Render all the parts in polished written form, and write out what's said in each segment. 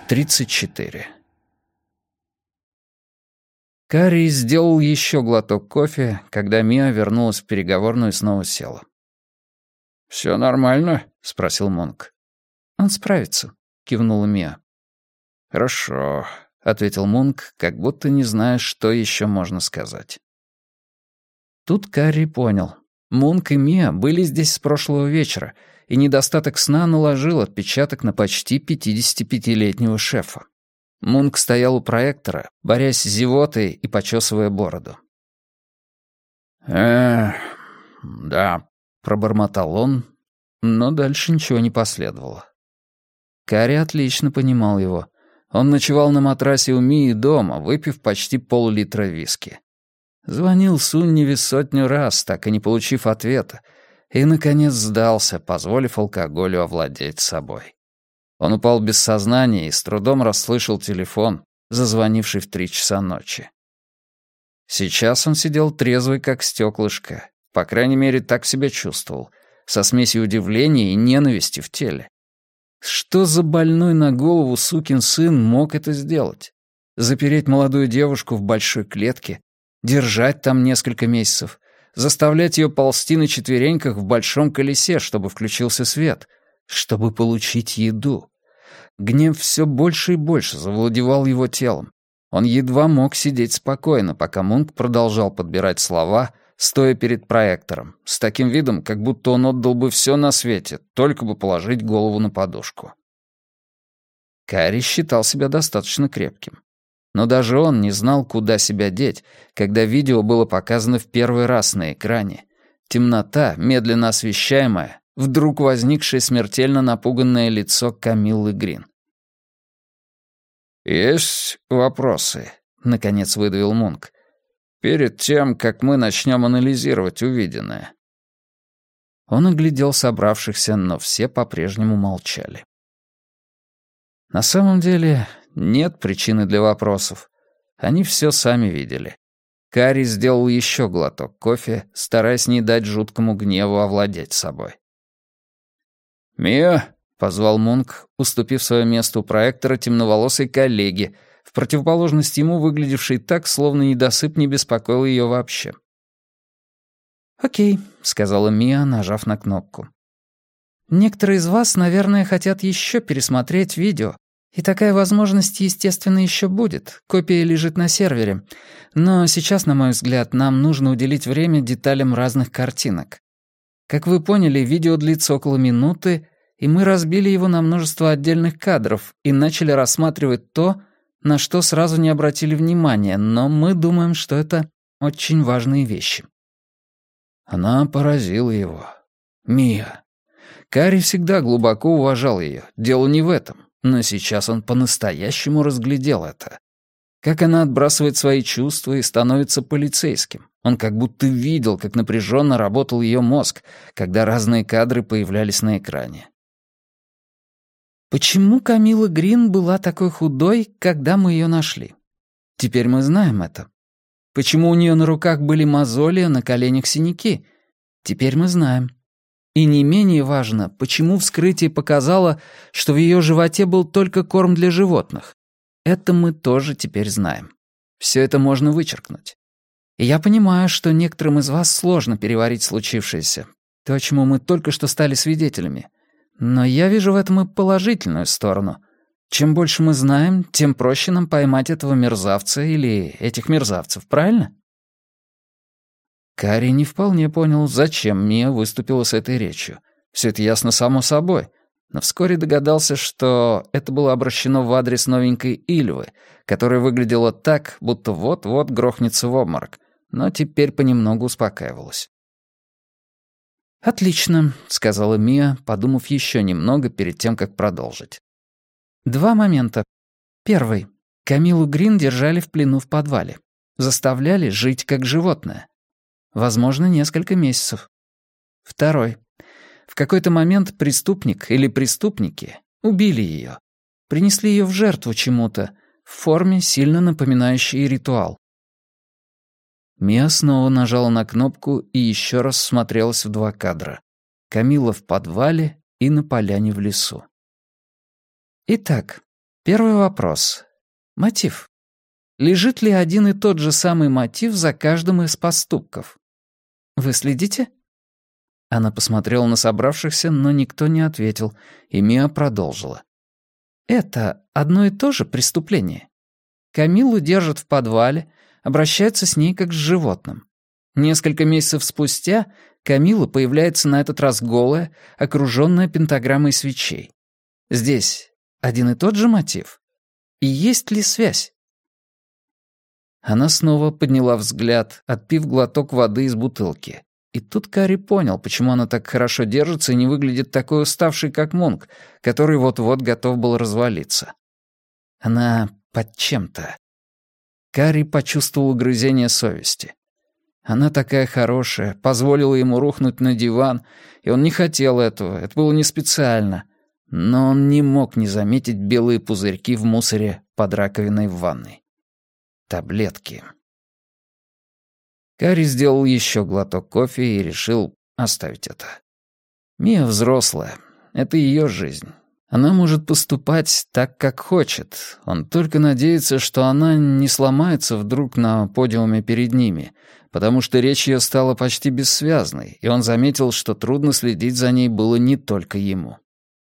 34. Карри сделал еще глоток кофе, когда Миа вернулась в переговорную и снова села. «Все нормально?» — спросил Монк. «Он справится», — кивнула Миа. «Хорошо», — ответил Монк, как будто не зная, что еще можно сказать. Тут Карри понял. Монк и Миа были здесь с прошлого вечера, и недостаток сна наложил отпечаток на почти 55-летнего шефа. Мунк стоял у проектора, борясь с зевотой и почесывая бороду. Да», — пробормотал он, но дальше ничего не последовало. Карри отлично понимал его. Он ночевал на матрасе у Мии дома, выпив почти пол-литра виски. Звонил Сунневе 100 раз, так и не получив ответа, и, наконец, сдался, позволив алкоголю овладеть собой. Он упал без сознания и с трудом расслышал телефон, зазвонивший в 3 часа ночи. Сейчас он сидел трезвый, как стеклышко. По крайней мере, так себя чувствовал, со смесью удивления и ненависти в теле. Что за больной на голову сукин сын мог это сделать? Запереть молодую девушку в большой клетке, держать там несколько месяцев, заставлять ее ползти на четвереньках в большом колесе, чтобы включился свет, чтобы получить еду. Гнев все больше и больше завладевал его телом. Он едва мог сидеть спокойно, пока Мунк продолжал подбирать слова, стоя перед проектором, с таким видом, как будто он отдал бы все на свете, только бы положить голову на подушку. Карри считал себя достаточно крепким. Но даже он не знал, куда себя деть, когда видео было показано в первый раз на экране. Темнота, медленно освещаемая, вдруг возникшее смертельно напуганное лицо Камиллы Грин. «Есть вопросы?» — наконец выдавил Мунк. «Перед тем, как мы начнем анализировать увиденное». Он оглядел собравшихся, но все по-прежнему молчали. На самом деле, нет причины для вопросов. Они все сами видели. Карри сделал еще глоток кофе, стараясь не дать жуткому гневу овладеть собой. «Мия!» — позвал Мунк, уступив свое место у проектора темноволосой коллеге, в противоположность ему выглядевшей так, словно недосып не беспокоил ее вообще. «Окей», — сказала Мия, нажав на кнопку. «Некоторые из вас, наверное, хотят еще пересмотреть видео, и такая возможность, естественно, еще будет. Копия лежит на сервере. Но сейчас, на мой взгляд, нам нужно уделить время деталям разных картинок. Как вы поняли, видео длится около минуты, и мы разбили его на множество отдельных кадров и начали рассматривать то, на что сразу не обратили внимания, но мы думаем, что это очень важные вещи». Она поразила его. Мия. Карри всегда глубоко уважал ее. Дело не в этом. Но сейчас он по-настоящему разглядел это. Как она отбрасывает свои чувства и становится полицейским. Он как будто видел, как напряженно работал ее мозг, когда разные кадры появлялись на экране. Почему Камилла Грин была такой худой, когда мы ее нашли? Теперь мы знаем это. Почему у нее на руках были мозоли, а на коленях синяки? Теперь мы знаем. И не менее важно, почему вскрытие показало, что в ее животе был только корм для животных. Это мы тоже теперь знаем. Все это можно вычеркнуть. И я понимаю, что некоторым из вас сложно переварить случившееся, то, чему мы только что стали свидетелями. Но я вижу в этом и положительную сторону. Чем больше мы знаем, тем проще нам поймать этого мерзавца или этих мерзавцев, правильно? Карри не вполне понял, зачем Мия выступила с этой речью. Все это ясно само собой, но вскоре догадался, что это было обращено в адрес новенькой Ильвы, которая выглядела так, будто вот-вот грохнется в обморок, но теперь понемногу успокаивалась. «Отлично», — сказала Мия, подумав еще немного перед тем, как продолжить. 2 момента. Первый. Камиллу Грин держали в плену в подвале. Заставляли жить как животное. Возможно, несколько месяцев. Второй. В какой-то момент преступник или преступники убили ее. Принесли ее в жертву чему-то, в форме, сильно напоминающей ритуал. Мия снова нажала на кнопку и еще раз всмотрелась в 2 кадра. Камилла в подвале и на поляне в лесу. Итак, Первый вопрос. Мотив. Лежит ли один и тот же самый мотив за каждым из поступков? Вы следите? Она посмотрела на собравшихся, но никто не ответил, и Миа продолжила. Это одно и то же преступление. Камиллу держат в подвале, обращаются с ней как с животным. Несколько месяцев спустя Камилла появляется на этот раз голая, окружённая пентаграммой свечей. Здесь один и тот же мотив? И есть ли связь? Она снова подняла взгляд, отпив глоток воды из бутылки. И тут Кари понял, почему она так хорошо держится и не выглядит такой уставшей, как Мунк, который вот-вот готов был развалиться. Она под чем-то. Кари почувствовал угрызение совести. Она такая хорошая, позволила ему рухнуть на диван, и он не хотел этого, это было не специально. Но он не мог не заметить белые пузырьки в мусоре под раковиной в ванной. Таблетки. Кари сделал еще глоток кофе и решил оставить это. Мия взрослая, это ее жизнь. Она может поступать так, как хочет. Он только надеется, что она не сломается вдруг на подиуме перед ними, потому что речь ее стала почти бессвязной, и он заметил, что трудно следить за ней было не только ему.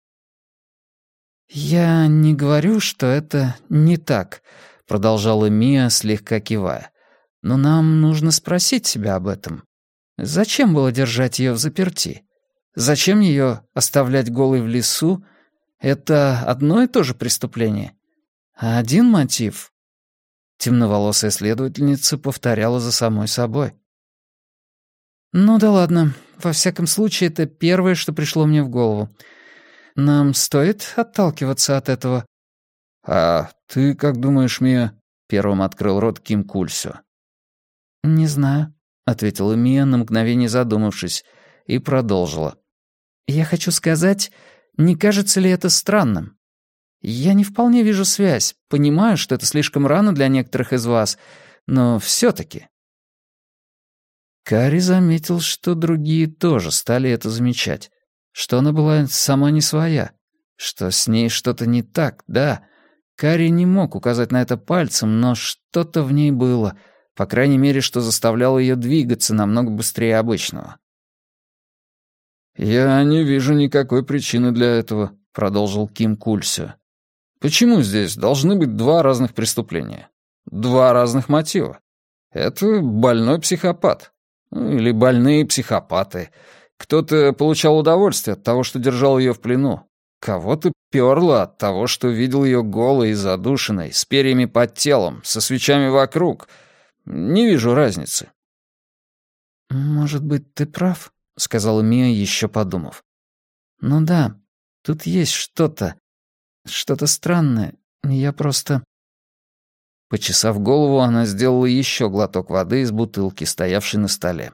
«Я не говорю, что это не так», — продолжала Мия, слегка кивая. «Но нам нужно спросить себя об этом. Зачем было держать ее взаперти? Зачем ее оставлять голой в лесу? Это одно и то же преступление. А один мотив...» Темноволосая следовательница повторяла за самой собой. «Ну да ладно. Во всяком случае, это первое, что пришло мне в голову. Нам стоит отталкиваться от этого?» «А ты как думаешь, Мия?» — первым открыл рот Ким Кульсё. «Не знаю», — ответила Мия, на мгновение задумавшись, и продолжила. «Я хочу сказать, не кажется ли это странным? Я не вполне вижу связь, понимаю, что это слишком рано для некоторых из вас, но все-таки...» Кари заметил, что другие тоже стали это замечать, что она была сама не своя, что с ней что-то не так, да. Кари не мог указать на это пальцем, но что-то в ней было, по крайней мере, что заставляло ее двигаться намного быстрее обычного. «Я не вижу никакой причины для этого», — продолжил Ким Кульсё. «Почему здесь должны быть два разных преступления? Два разных мотива? Это больной психопат. Или больные психопаты. Кто-то получал удовольствие от того, что держал ее в плену. Кого-то перло от того, что видел ее голой и задушенной, с перьями под телом, со свечами вокруг. Не вижу разницы». «Может быть, ты прав», — сказала Мия, еще подумав. «Ну да, тут есть что-то странное. Я просто...» Почесав голову, она сделала еще глоток воды из бутылки, стоявшей на столе.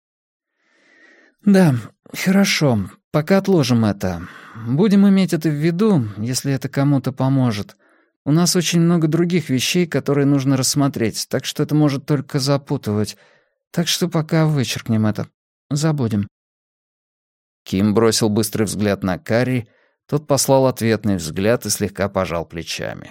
«Да, хорошо, пока отложим это. Будем иметь это в виду, если это кому-то поможет. У нас очень много других вещей, которые нужно рассмотреть, так что это может только запутывать. Так что пока вычеркнем это. Забудем». Ким бросил быстрый взгляд на Карри, тот послал ответный взгляд и слегка пожал плечами.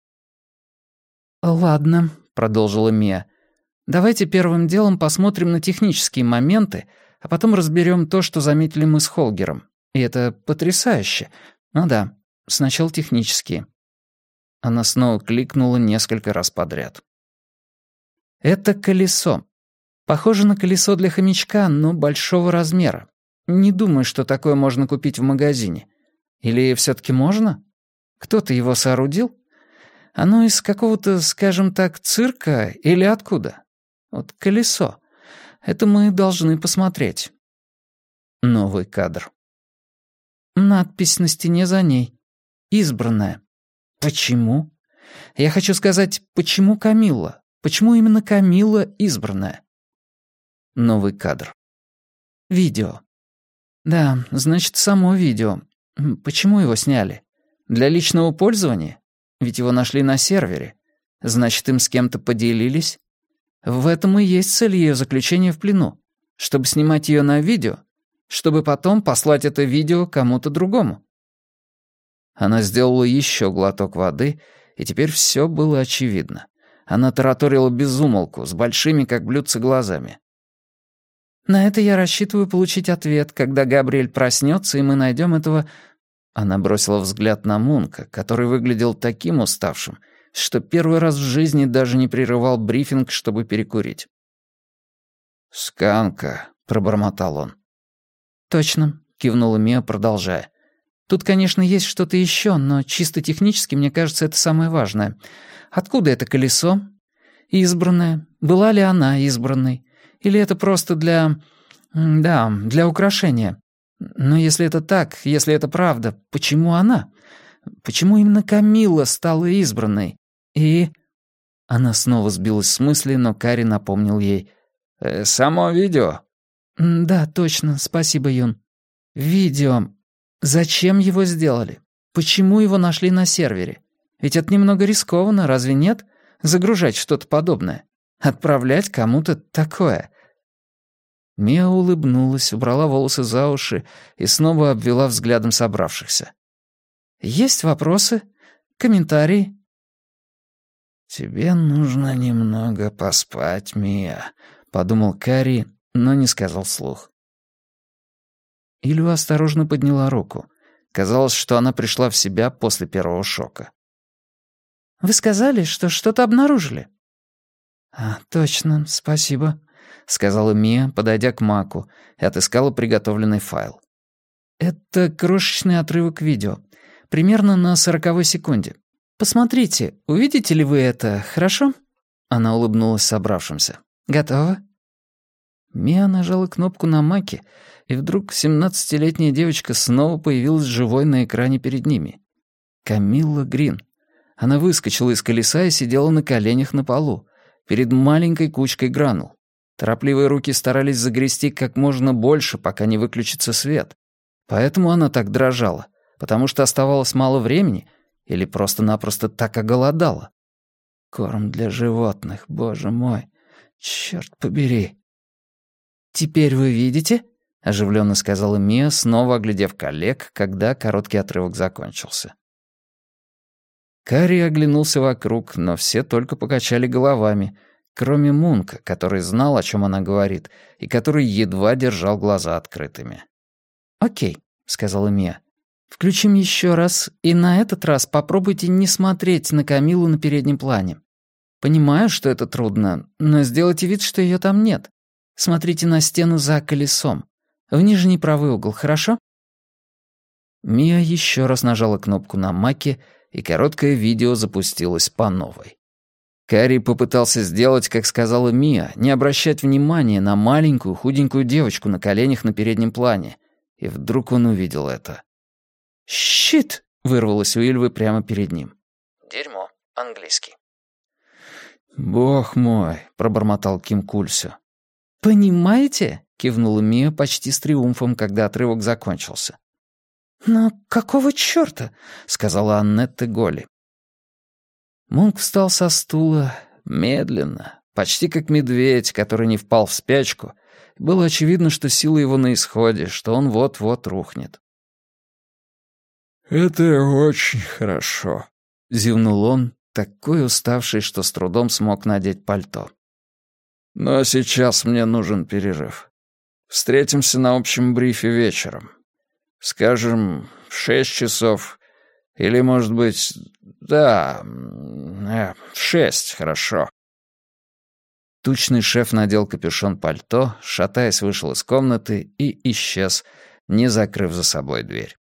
«Ладно», — продолжила Мия. «Давайте первым делом посмотрим на технические моменты, а потом разберем то, что заметили мы с Холгером. И это потрясающе. Ну да, сначала технические». Она снова кликнула несколько раз подряд. «Это колесо. Похоже на колесо для хомячка, но большого размера. Не думаю, что такое можно купить в магазине. Или все-таки можно? Кто-то его соорудил? Оно из какого-то, скажем так, цирка или откуда? Вот колесо. Это мы должны посмотреть». Новый кадр. Надпись на стене за ней. «Избранная». Почему? Я хочу сказать, почему Камилла? Почему именно Камилла избранная? Новый кадр. Видео. Да, значит, само видео. Почему его сняли? Для личного пользования? Ведь его нашли на сервере. Значит, им с кем-то поделились? В этом и есть цель ее заключения в плену. Чтобы снимать ее на видео, чтобы потом послать это видео кому-то другому. Она сделала еще глоток воды, и теперь все было очевидно. Она тараторила без умолку, с большими, как блюдца, глазами. «На это я рассчитываю получить ответ, когда Габриэль проснется, и мы найдем этого...» Она бросила взгляд на Мунка, который выглядел таким уставшим, что первый раз в жизни даже не прерывал брифинг, чтобы перекурить. «Сканка», — пробормотал он. «Точно», — кивнула Мия, продолжая. «Тут, конечно, есть что-то еще, но чисто технически, мне кажется, это самое важное. Откуда это колесо? Избранное. Была ли она избранной? Или это просто для украшения? Но если это так, если это правда, почему она? Почему именно Камилла стала избранной? И...» Она снова сбилась с мысли, но Кари напомнил ей. «Само видео?» «Да, точно, спасибо, Юн. Видео. Зачем его сделали? Почему его нашли на сервере? Ведь это немного рискованно, разве нет? Загружать что-то подобное. Отправлять кому-то такое». Мия улыбнулась, убрала волосы за уши и снова обвела взглядом собравшихся. «Есть вопросы? Комментарии?» «Тебе нужно немного поспать, Мия», — подумал Кари, но не сказал вслух. Илью осторожно подняла руку. Казалось, что она пришла в себя после первого шока. «Вы сказали, что что-то обнаружили?» «Точно, спасибо», — сказала Мия, подойдя к Маку, и отыскала приготовленный файл. «Это крошечный отрывок видео, примерно на 40-й секунде. Посмотрите, увидите ли вы это, хорошо?» Она улыбнулась собравшимся. «Готово?» Мия нажала кнопку на Маке, и вдруг 17-летняя девочка снова появилась живой на экране перед ними. Камилла Грин. Она выскочила из колеса и сидела на коленях на полу, перед маленькой кучкой гранул. Торопливые руки старались загрести как можно больше, пока не выключится свет. Поэтому она так дрожала, потому что оставалось мало времени или просто-напросто так оголодала. Корм для животных, боже мой, черт побери. «Теперь вы видите?» — оживленно сказала Мия, снова оглядев коллег, когда короткий отрывок закончился. Кари оглянулся вокруг, но все только покачали головами, кроме Мунка, который знал, о чем она говорит, и который едва держал глаза открытыми. «Окей», — сказала Мия. «Включим еще раз, и на этот раз попробуйте не смотреть на Камилу на переднем плане. Понимаю, что это трудно, но сделайте вид, что ее там нет. Смотрите на стену за колесом. В нижний правый угол, хорошо?» Мия еще раз нажала кнопку на Маке, и короткое видео запустилось по новой. Кари попытался сделать, как сказала Мия, не обращать внимания на маленькую худенькую девочку на коленях на переднем плане, и вдруг он увидел это. «Щит!» — вырвалось у Ильвы прямо перед ним. «Дерьмо, английский». «Бог мой!» — пробормотал Ким Кульсю. «Понимаете?» — кивнула Мия почти с триумфом, когда отрывок закончился. «Но какого чёрта?» — сказала Аннетта Голли. Мунк встал со стула медленно, почти как медведь, который не впал в спячку. Было очевидно, что сила его на исходе, что он вот-вот рухнет. «Это очень хорошо», — зевнул он, такой уставший, что с трудом смог надеть пальто. «Но сейчас мне нужен перерыв. Встретимся на общем брифе вечером. Скажем, в 6 часов. Или, может быть, в 6, хорошо». Тучный шеф надел капюшон пальто, шатаясь, вышел из комнаты и исчез, не закрыв за собой дверь.